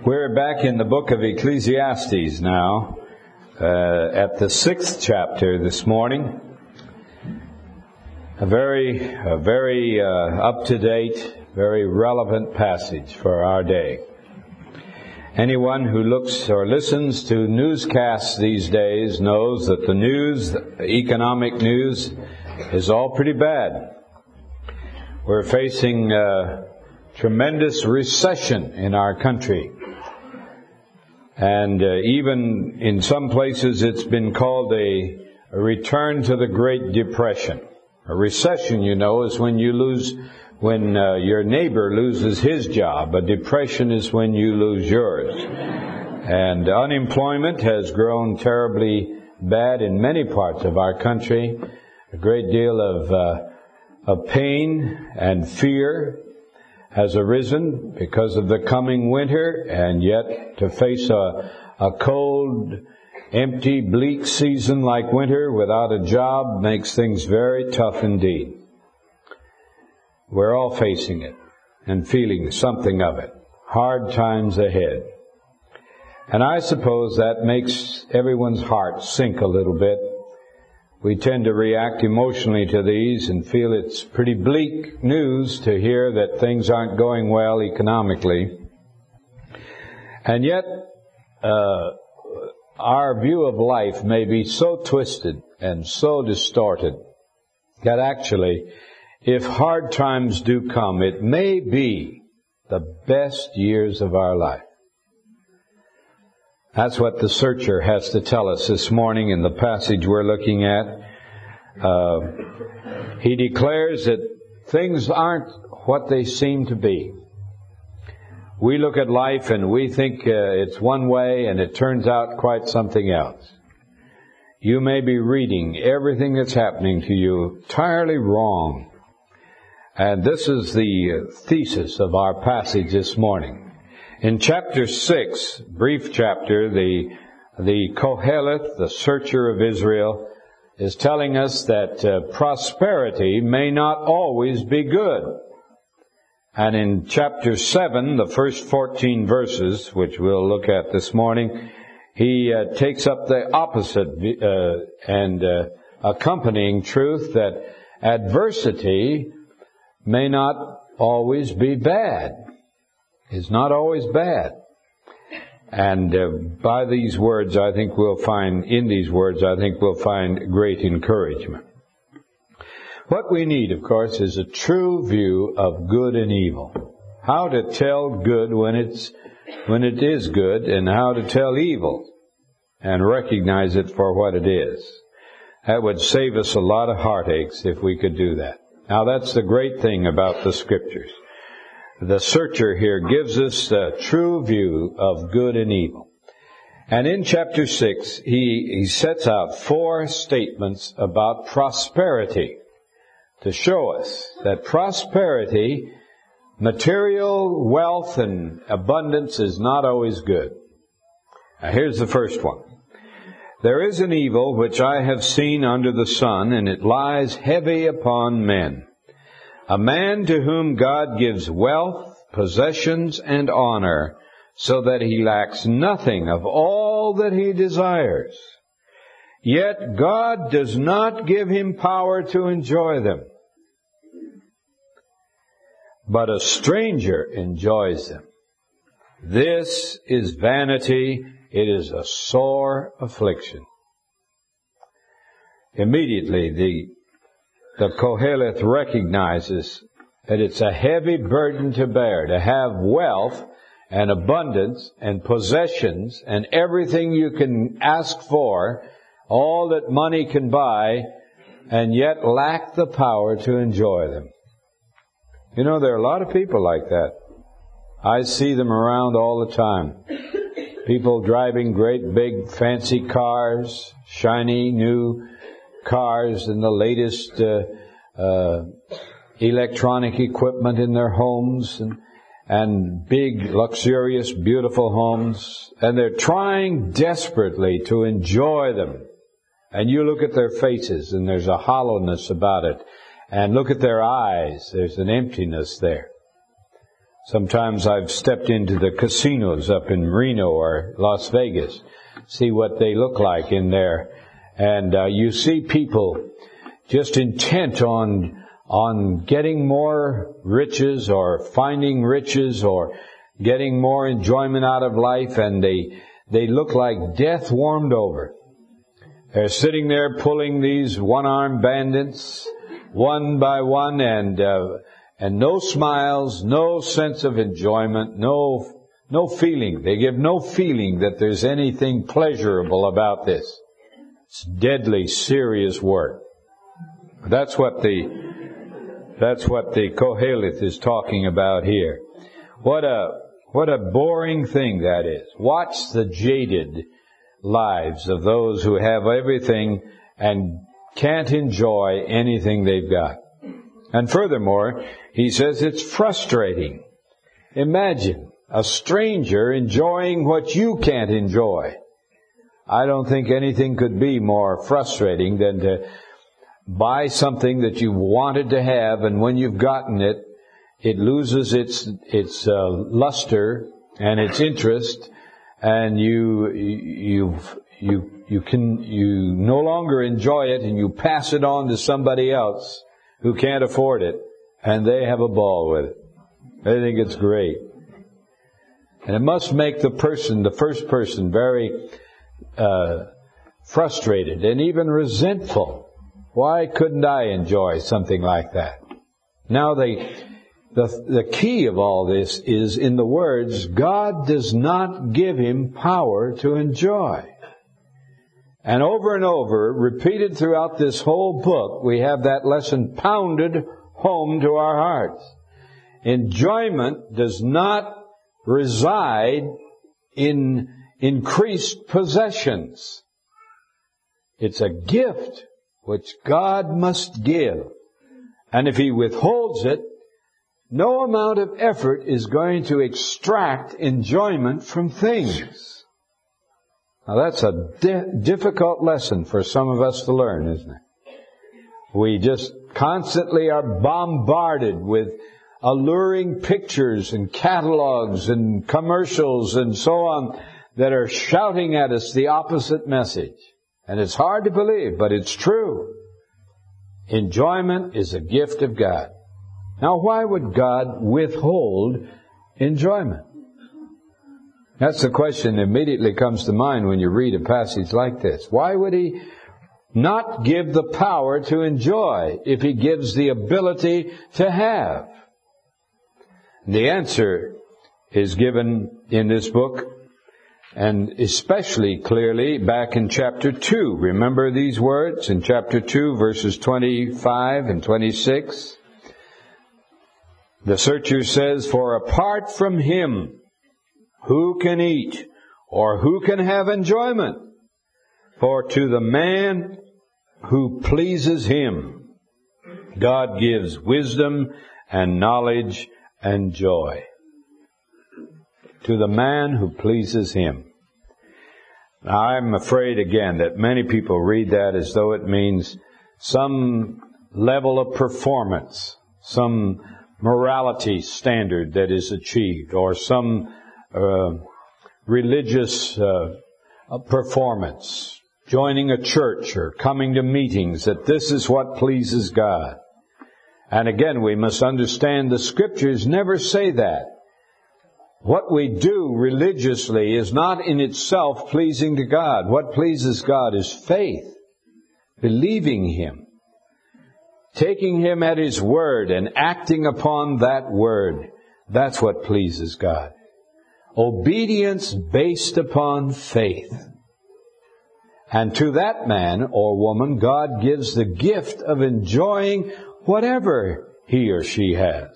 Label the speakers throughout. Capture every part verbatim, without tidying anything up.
Speaker 1: We're back in the book of Ecclesiastes now, uh, at the sixth chapter this morning. A very, a very uh, up-to-date, very relevant passage for our day. Anyone who looks or listens to newscasts these days knows that the news, the economic news, is all pretty bad. We're facing uh, tremendous recession in our country. And uh, even in some places it's been called a, a return to the Great Depression. A recession, you know, is when you lose, when uh, your neighbor loses his job. A depression is when you lose yours. And unemployment has grown terribly bad in many parts of our country. A great deal of, uh, of pain and fear has arisen because of the coming winter, and yet to face a, a cold, empty, bleak season like winter without a job makes things very tough indeed. We're all facing it and feeling something of it. Hard times ahead. And I suppose that makes everyone's heart sink a little bit. We tend to react emotionally to these and feel it's pretty bleak news to hear that things aren't going well economically. And yet, uh, our view of life may be so twisted and so distorted that actually, if hard times do come, it may be the best years of our life. That's what the searcher has to tell us this morning in the passage we're looking at. Uh, he declares that things aren't what they seem to be. We look at life and we think uh, it's one way and it turns out quite something else. You may be reading everything that's happening to you entirely wrong. And this is the thesis of our passage this morning. In chapter six, brief chapter, the, the Koheleth, the searcher of Israel, is telling us that uh, prosperity may not always be good. And in chapter seven, the first fourteen verses, which we'll look at this morning, he uh, takes up the opposite uh, and uh, accompanying truth that adversity may not always be bad. It's not always bad. And uh, by these words, I think we'll find, in these words, I think we'll find great encouragement. What we need, of course, is a true view of good and evil. How to tell good when it's, when it is good, and how to tell evil and recognize it for what it is. That would save us a lot of heartaches if we could do that. Now, that's the great thing about the Scriptures. The searcher here gives us a true view of good and evil. And in chapter six, he, he sets out four statements about prosperity to show us that prosperity, material wealth and abundance is not always good. Now, here's the first one. There is an evil which I have seen under the sun, and it lies heavy upon men. A man to whom God gives wealth, possessions, and honor, so that he lacks nothing of all that he desires. Yet God does not give him power to enjoy them. But a stranger enjoys them. This is vanity. It is a sore affliction. Immediately, the The Koheleth recognizes that it's a heavy burden to bear, to have wealth and abundance and possessions and everything you can ask for, all that money can buy, and yet lack the power to enjoy them. You know, there are a lot of people like that. I see them around all the time. People driving great big fancy cars, shiny new cars and the latest uh, uh, electronic equipment in their homes, and, and big, luxurious, beautiful homes, and they're trying desperately to enjoy them. And you look at their faces, and there's a hollowness about it. And look at their eyes, there's an emptiness there. Sometimes I've stepped into the casinos up in Reno or Las Vegas, see what they look like in there. And uh, you see people just intent on on getting more riches or finding riches or getting more enjoyment out of life, and they they look like death warmed over. They're sitting there pulling these one-armed bandits one by one, and uh, and no smiles, no sense of enjoyment, no no feeling. They give no feeling that there's anything pleasurable about this. It's deadly serious work. That's what the that's what the Koheleth is talking about here. What a what a boring thing that is. Watch the jaded lives of those who have everything and can't enjoy anything they've got. And furthermore, he says it's frustrating. Imagine a stranger enjoying what you can't enjoy. I don't think anything could be more frustrating than to buy something that you wanted to have, and when you've gotten it, it loses its its uh, luster and its interest, and you you you you can you no longer enjoy it, and you pass it on to somebody else who can't afford it, and they have a ball with it. They think it's great, and it must make the person, the first person, very uh, frustrated and even resentful. Why couldn't I enjoy something like that? Now the, the, the key of all this is in the words, God does not give him power to enjoy. And over and over, repeated throughout this whole book, we have that lesson pounded home to our hearts. Enjoyment does not reside in increased possessions. It's a gift which God must give. And if he withholds it, no amount of effort is going to extract enjoyment from things. Now that's a di- difficult lesson for some of us to learn, isn't it? We just constantly are bombarded with alluring pictures and catalogs and commercials and so on that are shouting at us the opposite message. And it's hard to believe, but it's true. Enjoyment is a gift of God. Now, why would God withhold enjoyment? That's the question that immediately comes to mind when you read a passage like this. Why would he not give the power to enjoy if he gives the ability to have? The answer is given in this book, and especially clearly back in chapter two. Remember these words in chapter two, verses twenty-five and twenty-six? The searcher says, "For apart from him, who can eat, or who can have enjoyment? For to the man who pleases him, God gives wisdom and knowledge and joy." To the man who pleases him. Now, I'm afraid again that many people read that as though it means some level of performance, some morality standard that is achieved, or some uh, religious uh, performance, joining a church or coming to meetings, that this is what pleases God. And again, we must understand the Scriptures never say that. What we do religiously is not in itself pleasing to God. What pleases God is faith, believing him, taking him at his word and acting upon that word. That's what pleases God. Obedience based upon faith. And to that man or woman, God gives the gift of enjoying whatever he or she has.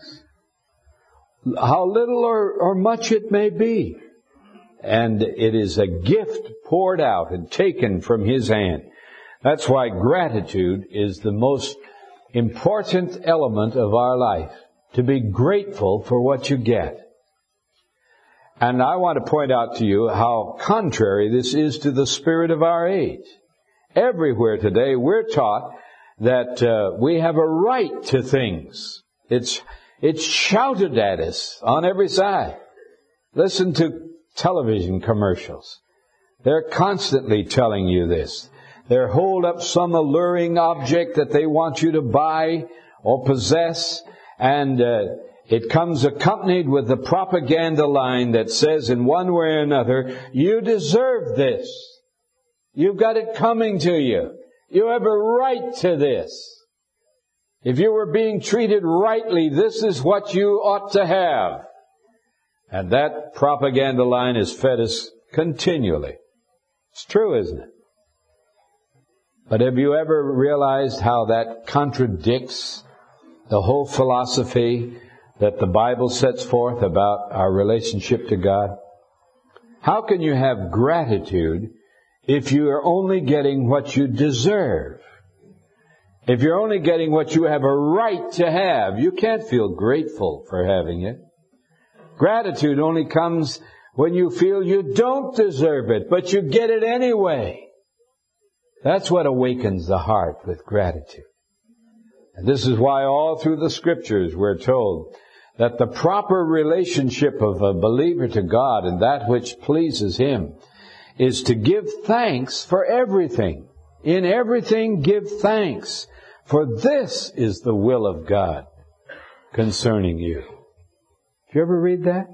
Speaker 1: How little or, or much it may be. And it is a gift poured out and taken from his hand. That's why gratitude is the most important element of our life. To be grateful for what you get. And I want to point out to you how contrary this is to the spirit of our age. Everywhere today we're taught that uh, we have a right to things. It's It's shouted at us on every side. Listen to television commercials. They're constantly telling you this. They hold up some alluring object that they want you to buy or possess, and uh, it comes accompanied with the propaganda line that says in one way or another, you deserve this. You've got it coming to you. You have a right to this. If you were being treated rightly, this is what you ought to have. And that propaganda line is fed us continually. It's true, isn't it? But have you ever realized how that contradicts the whole philosophy that the Bible sets forth about our relationship to God? How can you have gratitude if you are only getting what you deserve? If you're only getting what you have a right to have, you can't feel grateful for having it. Gratitude only comes when you feel you don't deserve it, but you get it anyway. That's what awakens the heart with gratitude. And this is why all through the Scriptures we're told that the proper relationship of a believer to God and that which pleases Him is to give thanks for everything. In everything give thanks, for this is the will of God concerning you. Did you ever read that?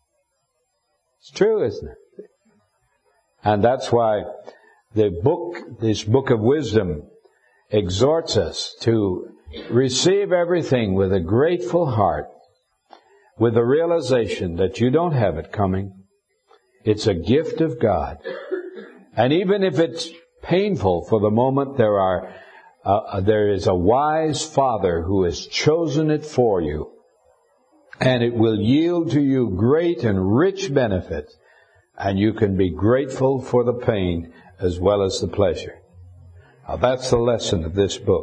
Speaker 1: It's true, isn't it? And that's why the book, this book of wisdom, exhorts us to receive everything with a grateful heart, with the realization that you don't have it coming. It's a gift of God. And even if it's painful for the moment, there are uh, there is a wise Father who has chosen it for you, and it will yield to you great and rich benefit, and you can be grateful for the pain as well as the pleasure. Now, that's the lesson of this book.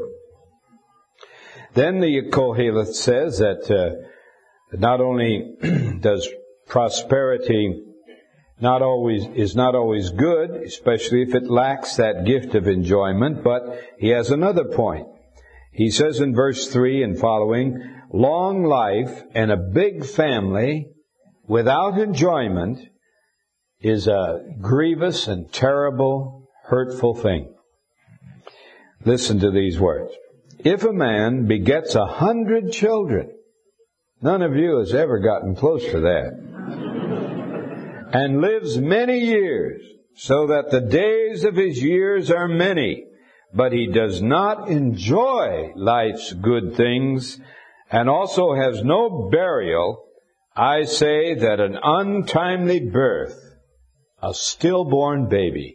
Speaker 1: Then the Koheleth says that uh, not only does prosperity not always is not always good, especially if it lacks that gift of enjoyment, but he has another point. He says in verse three and following, long life and a big family without enjoyment is a grievous and terrible, hurtful thing. Listen to these words. If a man begets a hundred children, none of you has ever gotten close to that, and lives many years, so that the days of his years are many, but he does not enjoy life's good things, and also has no burial, I say that an untimely birth, a stillborn baby,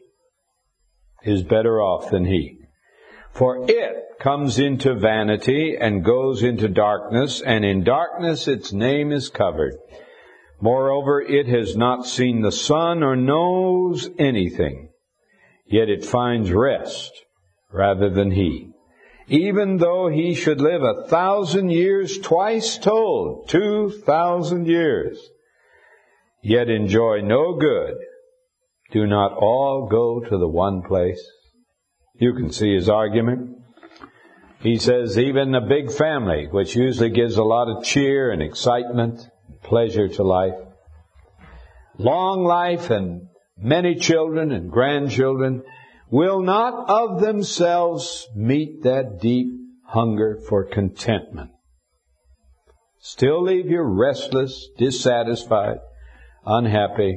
Speaker 1: is better off than he. For it comes into vanity and goes into darkness, and in darkness its name is covered. Moreover, it has not seen the sun or knows anything, yet it finds rest rather than he. Even though he should live a thousand years twice told, two thousand years, yet enjoy no good, do not all go to the one place? You can see his argument. He says even a big family, which usually gives a lot of cheer and excitement, pleasure to life, long life and many children and grandchildren will not of themselves meet that deep hunger for contentment. Still leave you restless, dissatisfied, unhappy,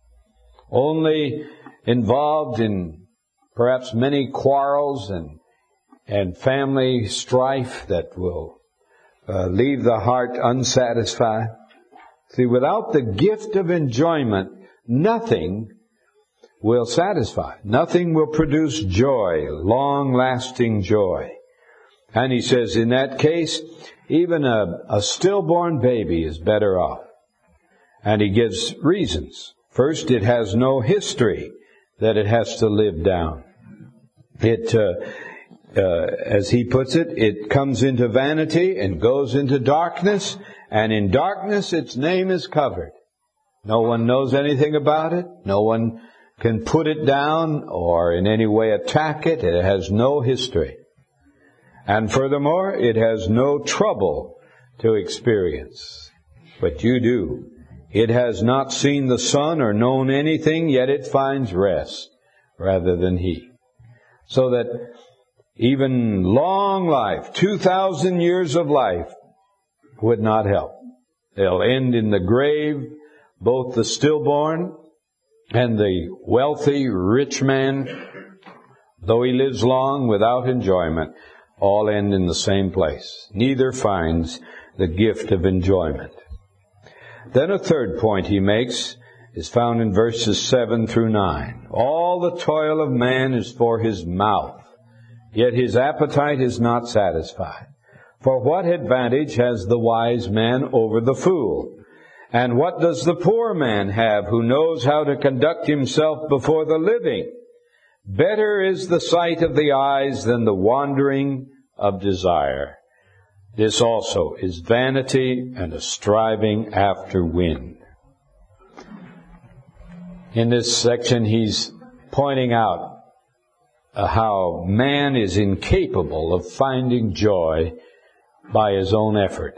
Speaker 1: only involved in perhaps many quarrels and and family strife that will uh, leave the heart unsatisfied. See, without the gift of enjoyment, nothing will satisfy. Nothing will produce joy, long-lasting joy. And he says, in that case, even a, a stillborn baby is better off. And he gives reasons. First, it has no history that it has to live down. It, uh, uh, as he puts it, it comes into vanity and goes into darkness, and in darkness its name is covered. No one knows anything about it. No one can put it down or in any way attack it. It has no history. And furthermore, it has no trouble to experience. But you do. It has not seen the sun or known anything, yet it finds rest rather than he. So that even long life, two thousand years of life, would not help. They'll end in the grave, both the stillborn and the wealthy, rich man, though he lives long without enjoyment, all end in the same place. Neither finds the gift of enjoyment. Then a third point he makes is found in verses seven through nine. All the toil of man is for his mouth, yet his appetite is not satisfied. For what advantage has the wise man over the fool? And what does the poor man have who knows how to conduct himself before the living? Better is the sight of the eyes than the wandering of desire. This also is vanity and a striving after wind. In this section, he's pointing out uh, how man is incapable of finding joy by his own effort.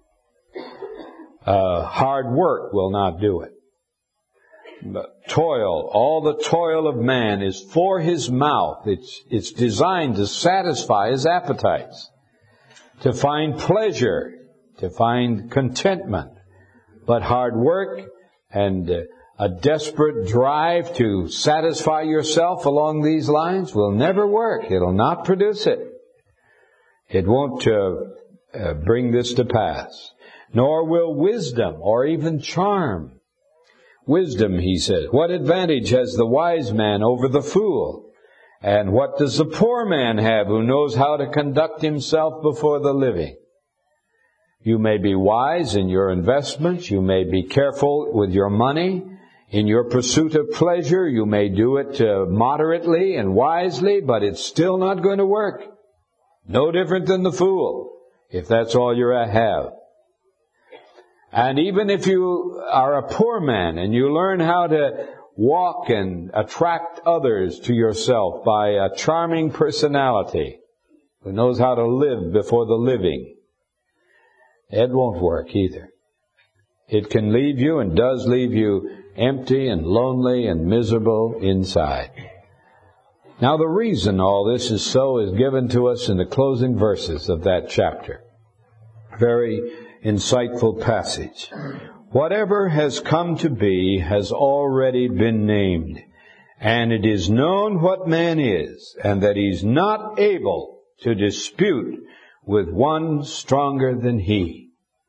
Speaker 1: Uh, hard work will not do it. But toil, all the toil of man is for his mouth. It's, it's designed to satisfy his appetites, to find pleasure, to find contentment. But hard work and uh, a desperate drive to satisfy yourself along these lines will never work. It'll not produce it. It won't uh, uh, bring this to pass. Nor will wisdom or even charm. Wisdom, he says, what advantage has the wise man over the fool? And what does the poor man have who knows how to conduct himself before the living? You may be wise in your investments. You may be careful with your money. In your pursuit of pleasure, you may do it uh, moderately and wisely, but it's still not going to work. No different than the fool, if that's all you have. And even if you are a poor man and you learn how to walk and attract others to yourself by a charming personality who knows how to live before the living, it won't work either. It can leave you and does leave you empty and lonely and miserable inside. Now the reason all this is so is given to us in the closing verses of that chapter. Very insightful passage. Whatever has come to be has already been named, and it is known what man is, and that he's not able to dispute with one stronger than he.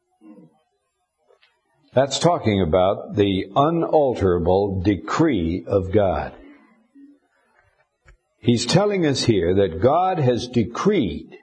Speaker 1: That's talking about the unalterable decree of God. He's telling us here that God has decreed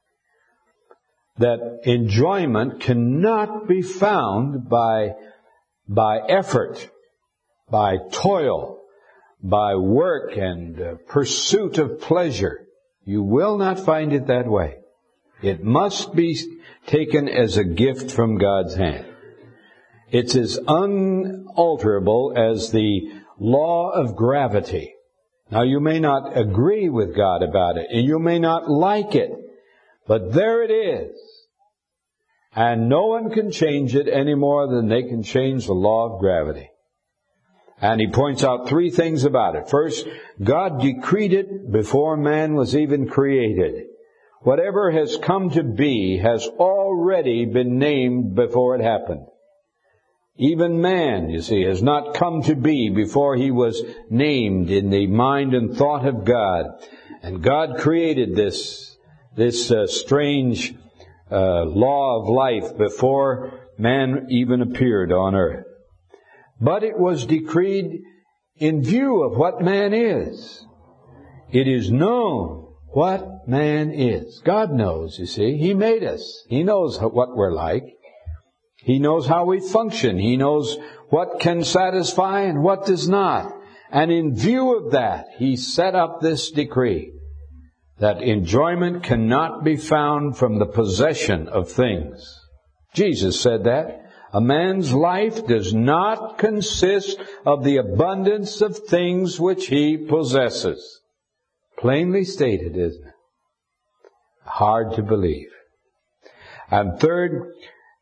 Speaker 1: that enjoyment cannot be found by, by effort, by toil, by work and uh, pursuit of pleasure. You will not find it that way. It must be taken as a gift from God's hand. It's as unalterable as the law of gravity. Now, you may not agree with God about it, and you may not like it, but there it is. And no one can change it any more than they can change the law of gravity. And he points out three things about it. First, God decreed it before man was even created. Whatever has come to be has already been named before it happened. Even man, you see, has not come to be before he was named in the mind and thought of God. And God created this, this uh, strange uh, law of life before man even appeared on earth. But it was decreed in view of what man is. It is known what man is. God knows, you see. He made us. He knows what we're like. He knows how we function. He knows what can satisfy and what does not. And in view of that, He set up this decree that enjoyment cannot be found from the possession of things. Jesus said that. A man's life does not consist of the abundance of things which he possesses. Plainly stated, isn't it? Hard to believe. And third,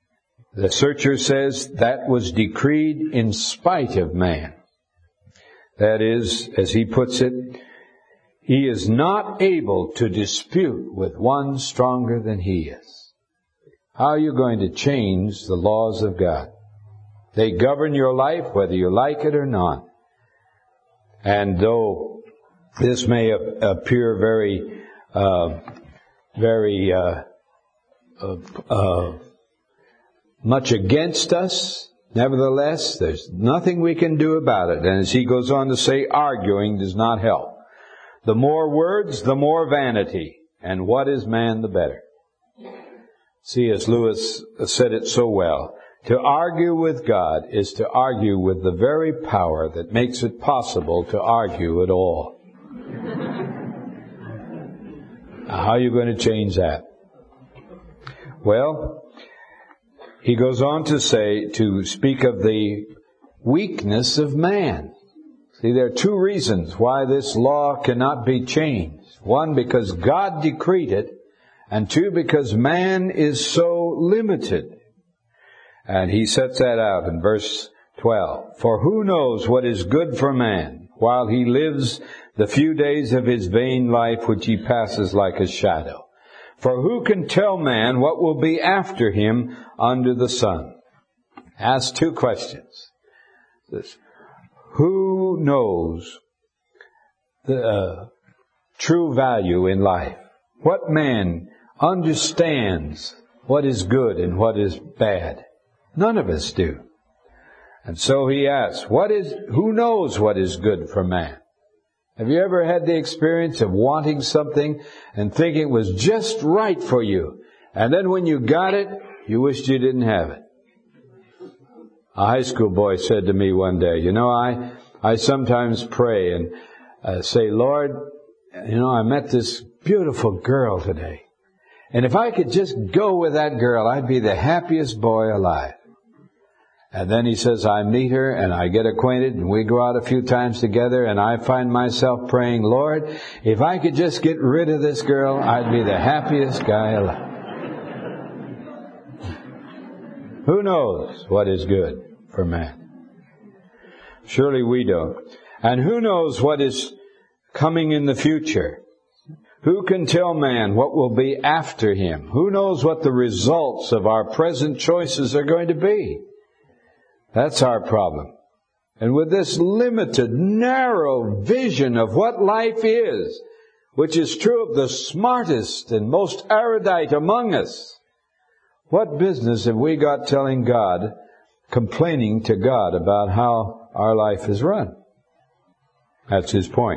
Speaker 1: The searcher says that was decreed in spite of man. That is, as he puts it, he is not able to dispute with one stronger than he is. How are you going to change the laws of God? They govern your life whether you like it or not. And though this may appear very, uh, very, uh, uh, uh, much against us, nevertheless, there's nothing we can do about it. And as he goes on to say, arguing does not help. The more words, the more vanity. And what is man the better? C S Lewis said it so well. To argue with God is to argue with the very power that makes it possible to argue at all. How are you going to change that? Well, he goes on to say, to speak of the weakness of man. See, there are two reasons why this law cannot be changed. One, because God decreed it, and two, because man is so limited. And he sets that out in verse twelve. For who knows what is good for man, while he lives the few days of his vain life which he passes like a shadow? For who can tell man what will be after him under the sun? Ask two questions. This, who knows the uh, true value in life? What man understands what is good and what is bad? None of us do. And so he asks, what is, who knows what is good for man? Have you ever had the experience of wanting something and thinking it was just right for you, and then when you got it, you wished you didn't have it? A high school boy said to me one day, you know, I, I sometimes pray and uh, say, Lord, you know, I met this beautiful girl today, and if I could just go with that girl, I'd be the happiest boy alive. And then he says, I meet her and I get acquainted and we go out a few times together and I find myself praying, Lord, if I could just get rid of this girl, I'd be the happiest guy alive. Who knows what is good for man? Surely we don't. And who knows what is coming in the future? Who can tell man what will be after him? Who knows what the results of our present choices are going to be? That's our problem. And with this limited, narrow vision of what life is, which is true of the smartest and most erudite among us, what business have we got telling God, complaining to God about how our life is run? That's his point.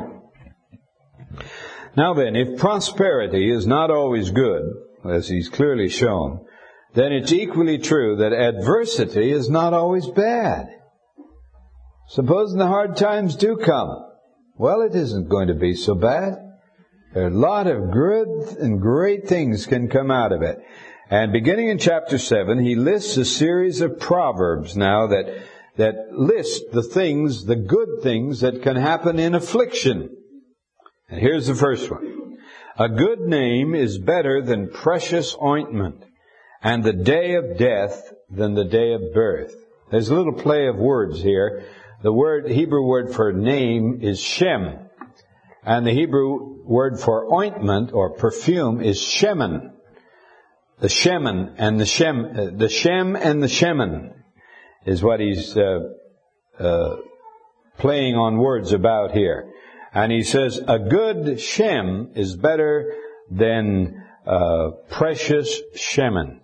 Speaker 1: Now then, if prosperity is not always good, as he's clearly shown, then it's equally true that adversity is not always bad. Supposing the hard times do come, well, it isn't going to be so bad. There are a lot of good and great things can come out of it. And beginning in chapter seven, he lists a series of proverbs now that, that list the things, the good things that can happen in affliction. And here's the first one. A good name is better than precious ointment, and the day of death than the day of birth. There's a little play of words here. The word, Hebrew word for name is Shem. And the Hebrew word for ointment or perfume is Shemen. The Shemen and the Shem, uh, the Shem and the Shemen is what he's uh, uh, playing on words about here. And he says, a good Shem is better than uh, precious Shemen.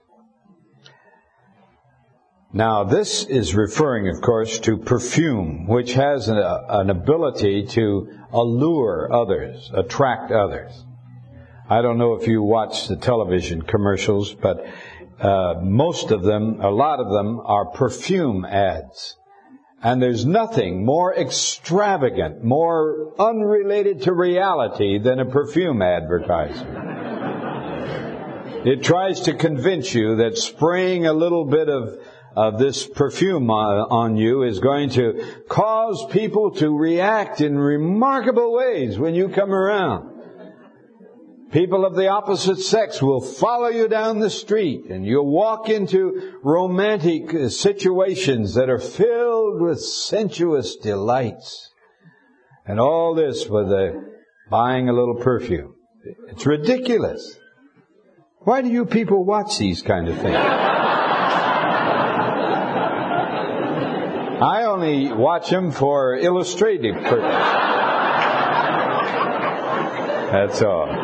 Speaker 1: Now, this is referring, of course, to perfume, which has an, an ability to allure others, attract others. I don't know if you watch the television commercials, but uh, most of them, a lot of them, are perfume ads. And there's nothing more extravagant, more unrelated to reality than a perfume advertisement. It tries to convince you that spraying a little bit of of this perfume on you is going to cause people to react in remarkable ways when you come around. People of the opposite sex will follow you down the street, and you'll walk into romantic situations that are filled with sensuous delights. And all this with a, buying a little perfume. It's ridiculous. Why do you people watch these kind of things? I only watch them for illustrative purposes. That's all.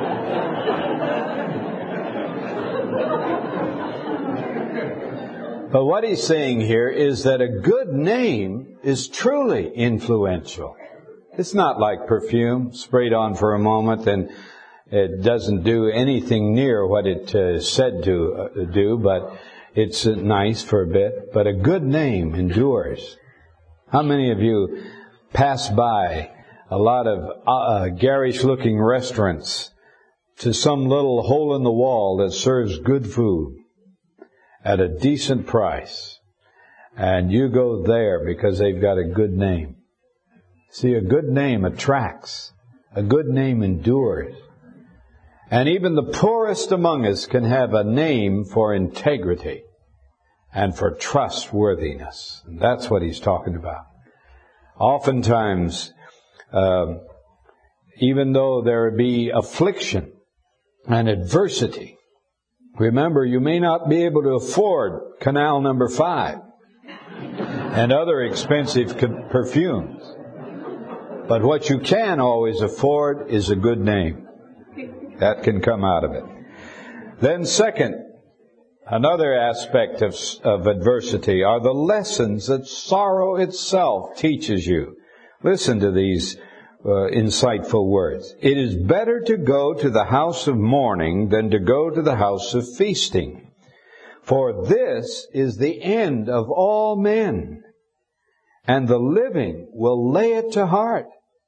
Speaker 1: But what he's saying here is that a good name is truly influential. It's not like perfume, sprayed on for a moment and it doesn't do anything near what it uh, is said to uh, do, but it's uh, nice for a bit. But a good name endures. How many of you pass by a lot of uh, garish-looking restaurants to some little hole in the wall that serves good food at a decent price, and you go there because they've got a good name? See, a good name attracts. A good name endures. And even the poorest among us can have a name for integrity and for trustworthiness. And that's what he's talking about. Oftentimes, uh, even though there be affliction and adversity, remember, you may not be able to afford Canal Number Five and other expensive perfumes. But what you can always afford is a good name. That can come out of it. Then second, another aspect of, of adversity are the lessons that sorrow itself teaches you. Listen to these uh, insightful words. It is better to go to the house of mourning than to go to the house of feasting. For this is the end of all men, and the living will lay it to heart.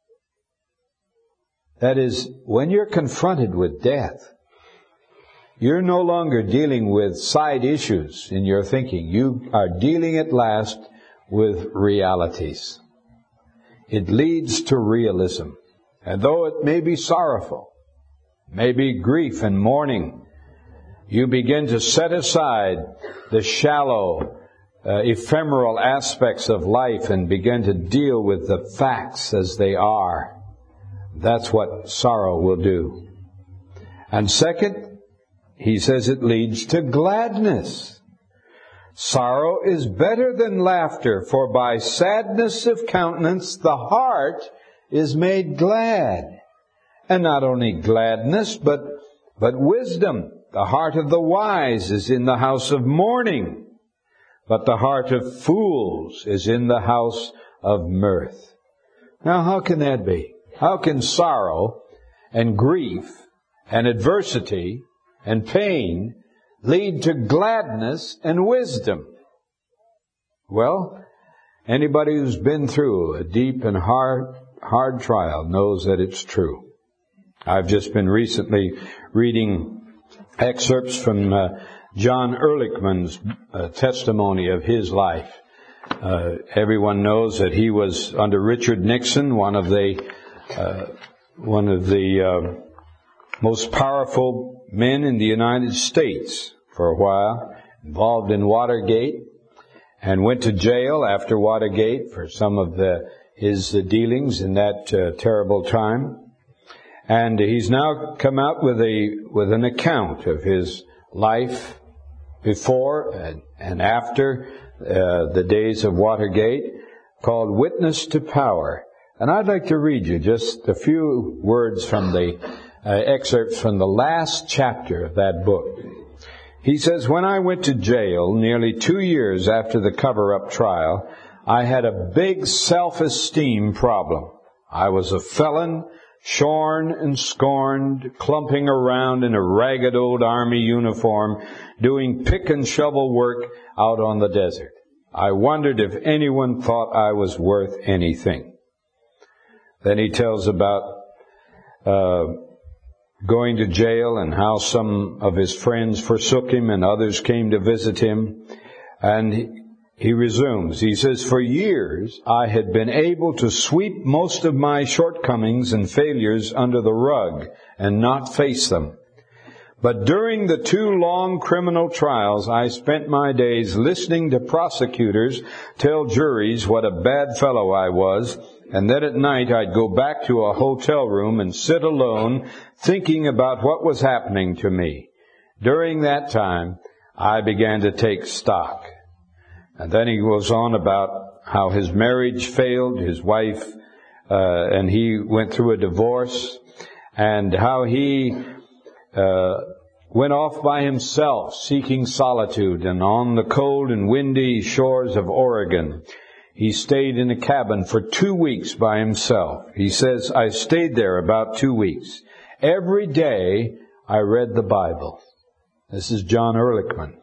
Speaker 1: That is, when you're confronted with death, you're no longer dealing with side issues in your thinking. You are dealing at last with realities. It leads to realism. And though it may be sorrowful, may be grief and mourning, you begin to set aside the shallow, uh, ephemeral aspects of life and begin to deal with the facts as they are. That's what sorrow will do. And second, he says it leads to gladness. Sorrow is better than laughter, for by sadness of countenance the heart is made glad. And not only gladness, but, but wisdom. The heart of the wise is in the house of mourning, but the heart of fools is in the house of mirth. Now, how can that be? How can sorrow and grief and adversity and pain lead to gladness and wisdom? Well, anybody who's been through a deep and hard, hard trial knows that it's true. I've just been recently reading excerpts from uh, John Ehrlichman's uh, testimony of his life. Uh, everyone knows that he was under Richard Nixon, one of the uh, one of the uh, most powerful men in the United States for a while, involved in Watergate, and went to jail after Watergate for some of the, his uh, dealings in that uh, terrible time. And he's now come out with a with an account of his life before and, and after uh, the days of Watergate, called Witness to Power. And I'd like to read you just a few words from the uh, excerpts from the last chapter of that book. He says, when I went to jail nearly two years after the cover-up trial, I had a big self-esteem problem. I was a felon, shorn and scorned, clumping around in a ragged old army uniform, doing pick and shovel work out on the desert. I wondered if anyone thought I was worth anything. Then he tells about uh, going to jail and how some of his friends forsook him and others came to visit him. And he, he resumes. He says, for years I had been able to sweep most of my shortcomings and failures under the rug and not face them. But during the two long criminal trials, I spent my days listening to prosecutors tell juries what a bad fellow I was, and then at night I'd go back to a hotel room and sit alone thinking about what was happening to me. During that time, I began to take stock. And then he goes on about how his marriage failed, his wife, uh, and he went through a divorce, and how he uh, went off by himself seeking solitude, and on the cold and windy shores of Oregon, he stayed in a cabin for two weeks by himself. He says, I stayed there about two weeks. Every day I read the Bible. This is John Ehrlichman.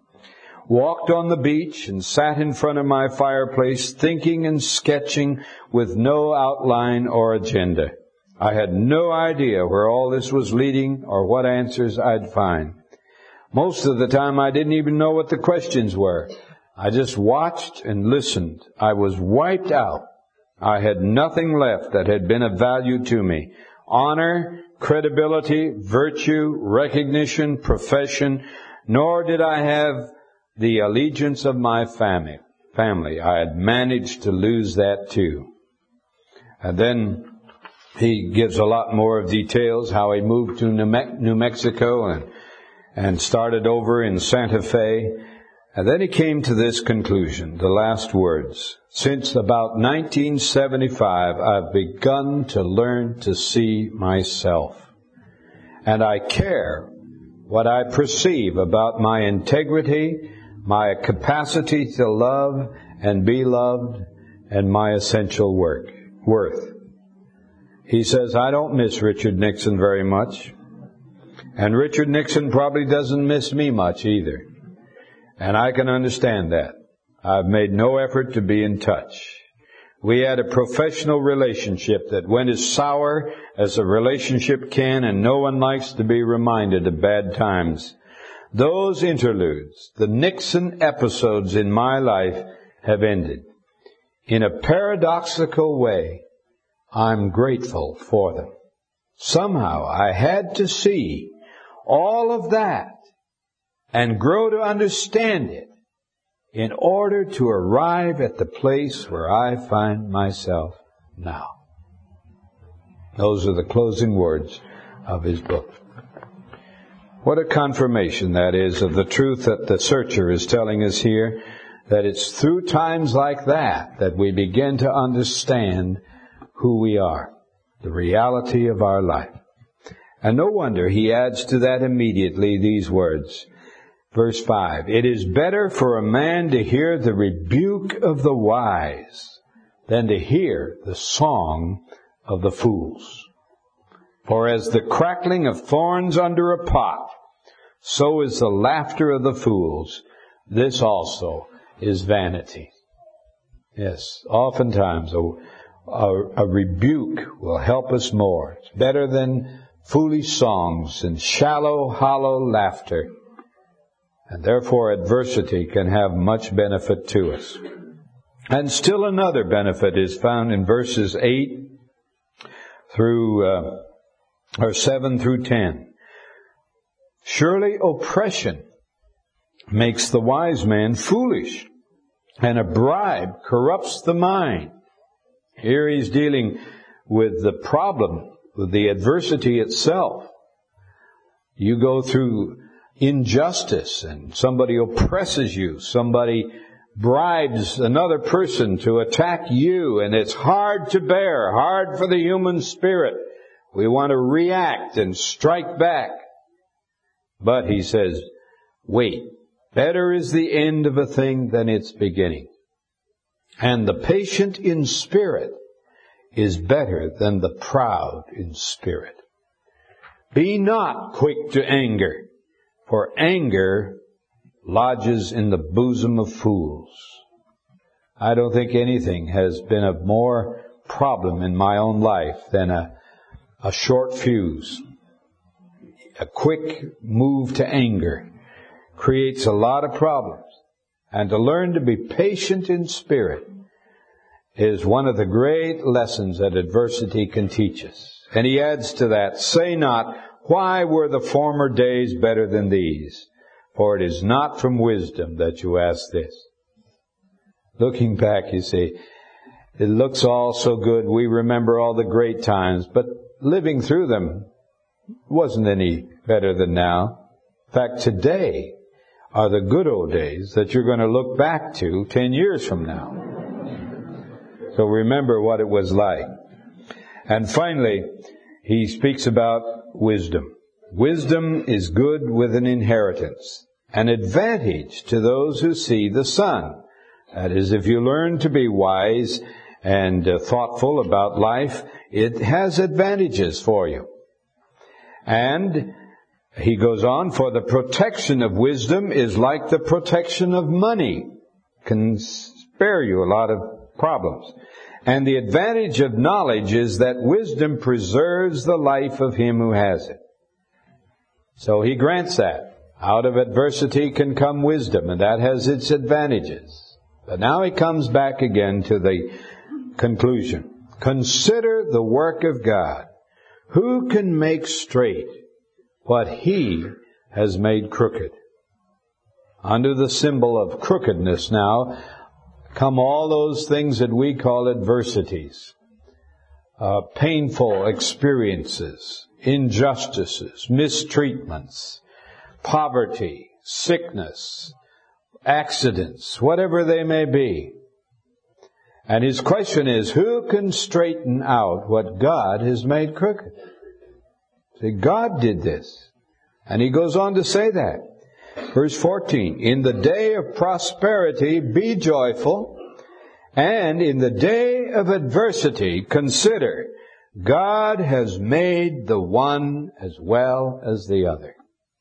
Speaker 1: Walked on the beach and sat in front of my fireplace thinking and sketching with no outline or agenda. I had no idea where all this was leading or what answers I'd find. Most of the time I didn't even know what the questions were. I just watched and listened. I was wiped out. I had nothing left that had been of value to me. Honor, credibility, virtue, recognition, profession, nor did I have the allegiance of my family. Family. I had managed to lose that too. And then he gives a lot more of details, how he moved to New, Me- New Mexico and, and started over in Santa Fe. And then he came to this conclusion, the last words. Since about nineteen seventy-five, I've begun to learn to see myself. And I care what I perceive about my integrity, my capacity to love and be loved, and my essential work, worth. He says, I don't miss Richard Nixon very much. And Richard Nixon probably doesn't miss me much either. And I can understand that. I've made no effort to be in touch. We had a professional relationship that went as sour as a relationship can, and no one likes to be reminded of bad times. Those interludes, the Nixon episodes in my life, have ended. In a paradoxical way, I'm grateful for them. Somehow I had to see all of that and grow to understand it in order to arrive at the place where I find myself now. Those are the closing words of his book. What a confirmation that is of the truth that the searcher is telling us here, that it's through times like that that we begin to understand who we are, the reality of our life. And no wonder he adds to that immediately these words. Verse five, it is better for a man to hear the rebuke of the wise than to hear the song of the fools. For as the crackling of thorns under a pot, so is the laughter of the fools. This also is vanity. Yes, oftentimes a, a, a rebuke will help us more. It's better than foolish songs and shallow, hollow laughter. And therefore adversity can have much benefit to us. And still another benefit is found in verses eight through, uh, or seven through ten. Surely oppression makes the wise man foolish, and a bribe corrupts the mind. Here he's dealing with the problem, with the adversity itself. You go through injustice and somebody oppresses you, somebody bribes another person to attack you, and it's hard to bear, hard for the human spirit. We want to react and strike back. But he says, wait, better is the end of a thing than its beginning. And the patient in spirit is better than the proud in spirit. Be not quick to anger, for anger lodges in the bosom of fools. I don't think anything has been of more problem in my own life than a, a short fuse. A quick move to anger creates a lot of problems. And to learn to be patient in spirit is one of the great lessons that adversity can teach us. And he adds to that, say not, why were the former days better than these? For it is not from wisdom that you ask this. Looking back, you see, it looks all so good. We remember all the great times, but living through them wasn't any better than now. In fact, today are the good old days that you're going to look back to ten years from now. So remember what it was like. And finally, he speaks about wisdom. Wisdom is good with an inheritance, an advantage to those who see the sun. That is, if you learn to be wise and uh, thoughtful about life, it has advantages for you. And he goes on, for the protection of wisdom is like the protection of money. Can spare you a lot of problems. And the advantage of knowledge is that wisdom preserves the life of him who has it. So he grants that. Out of adversity can come wisdom, and that has its advantages. But now he comes back again to the conclusion. Consider the work of God. Who can make straight what he has made crooked? Under the symbol of crookedness now come all those things that we call adversities, uh, painful experiences, injustices, mistreatments, poverty, sickness, accidents, whatever they may be. And his question is, who can straighten out what God has made crooked? See, God did this. And he goes on to say that. Verse fourteen, in the day of prosperity be joyful, and in the day of adversity consider, God has made the one as well as the other.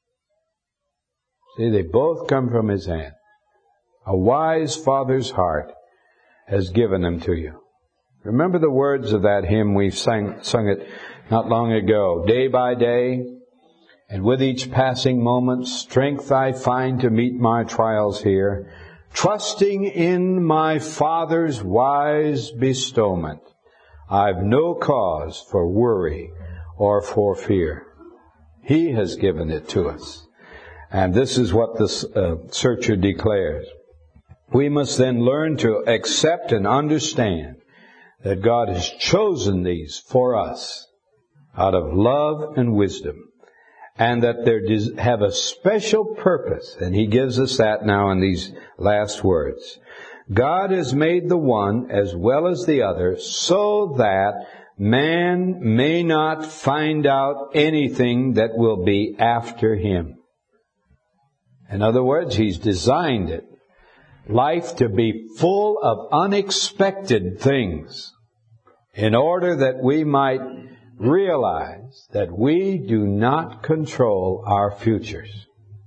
Speaker 1: See, they both come from his hand. A wise father's heart has given them to you. Remember the words of that hymn, we've sang, sung it not long ago. Day by day, and with each passing moment, strength I find to meet my trials here, trusting in my Father's wise bestowment. I've no cause for worry or for fear. He has given it to us. And this is what the uh, searcher declares. We must then learn to accept and understand that God has chosen these for us out of love and wisdom, and that they have a special purpose. And he gives us that now in these last words. God has made the one as well as the other so that man may not find out anything that will be after him. In other words, he's designed it, life to be full of unexpected things, in order that we might realize that we do not control our futures.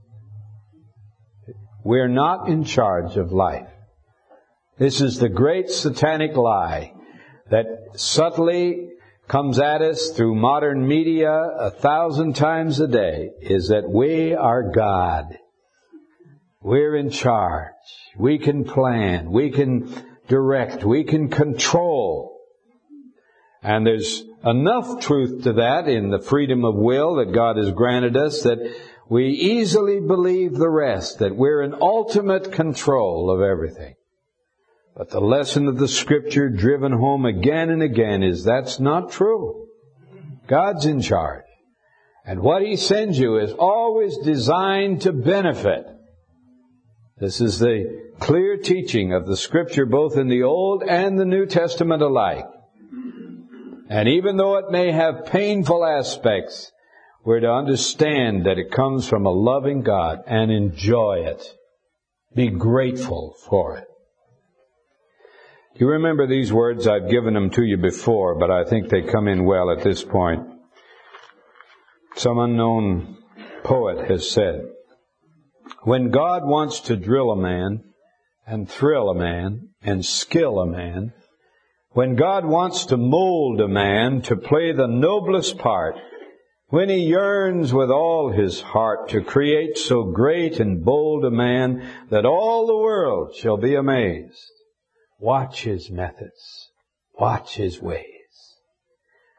Speaker 1: We're not in charge of life. This is the great satanic lie that subtly comes at us through modern media a thousand times a day, is that we are God. We're in charge. We can plan. We can direct. We can control. And there's enough truth to that in the freedom of will that God has granted us that we easily believe the rest, that we're in ultimate control of everything. But the lesson of the Scripture driven home again and again is that's not true. God's in charge. And what He sends you is always designed to benefit. This is the clear teaching of the Scripture both in the Old and the New Testament alike. And even though it may have painful aspects, we're to understand that it comes from a loving God and enjoy it. Be grateful for it. You remember these words? I've given them to you before, but I think they come in well at this point. Some unknown poet has said, when God wants to drill a man and thrill a man and skill a man, when God wants to mold a man to play the noblest part, when He yearns with all His heart to create so great and bold a man that all the world shall be amazed, watch His methods, watch His ways.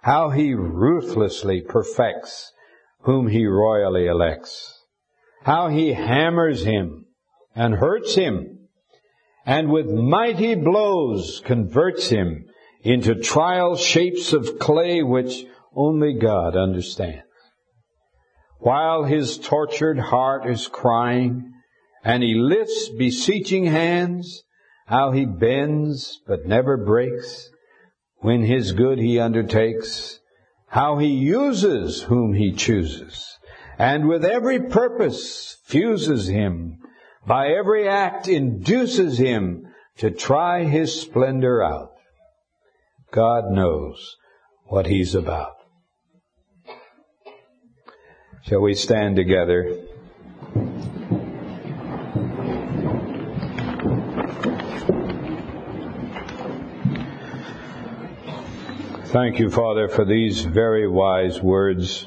Speaker 1: how He ruthlessly perfects whom He royally elects, how He hammers him and hurts him, and with mighty blows converts him into trial shapes of clay which only God understands. While his tortured heart is crying, and he lifts beseeching hands, how he bends but never breaks, when his good he undertakes, how he uses whom he chooses, and with every purpose fuses him, by every act induces him to try his splendor out. God knows what He's about. Shall we stand together? Thank you, Father, for these very wise words.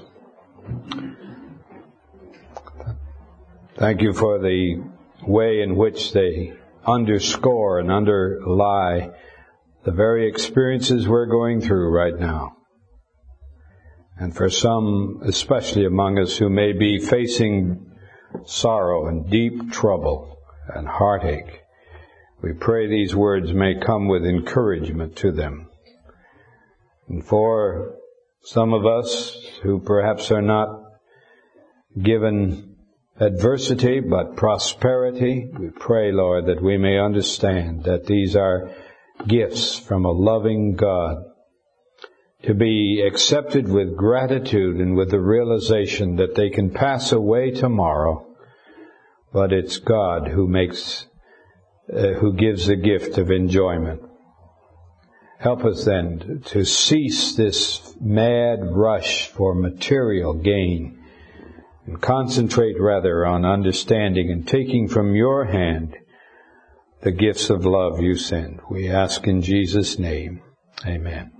Speaker 1: Thank you for the way in which they underscore and underlie the very experiences we're going through right now. And for some, especially among us, who may be facing sorrow and deep trouble and heartache, we pray these words may come with encouragement to them. And for some of us who perhaps are not given adversity but prosperity, we pray, Lord, that we may understand that these are gifts from a loving God, to be accepted with gratitude and with the realization that they can pass away tomorrow, but it's God who makes, uh, who gives the gift of enjoyment. Help us then to cease this mad rush for material gain and concentrate rather on understanding and taking from your hand the gifts of love you send. We ask in Jesus' name. Amen.